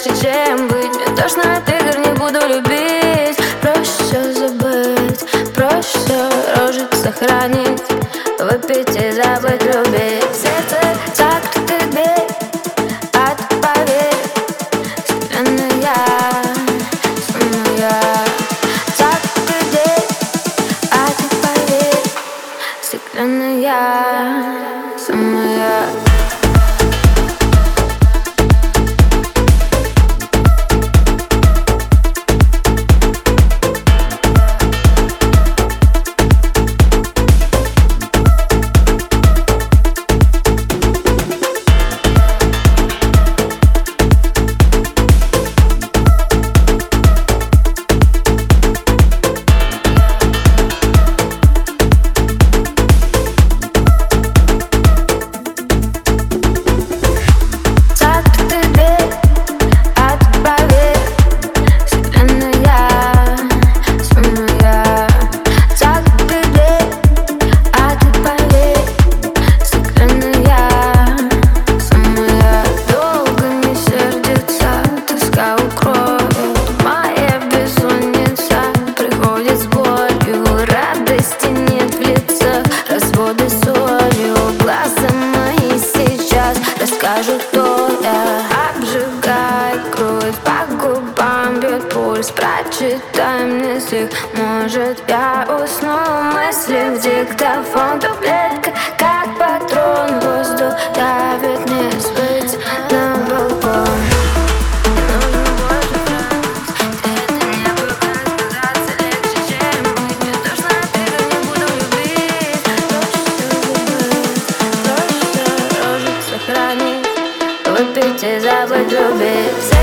легче, чем быть. Мне тошно от игр, не буду любить. Проще все забыть, проще все рожить сохранить, выпить и забыть любить. Сердце так ты бей, а ты поверь, стеклянная, самая. Так ты бей, а ты поверь, стеклянная, самая. Расскажу, кто я. Обжигает грудь, по губам бьет пульс. Прочитай мне стих, может я усну. Мысли в диктофон, таблетка как патрон. Воздух давит, не выйти на балкон. Выпить и забыть любить.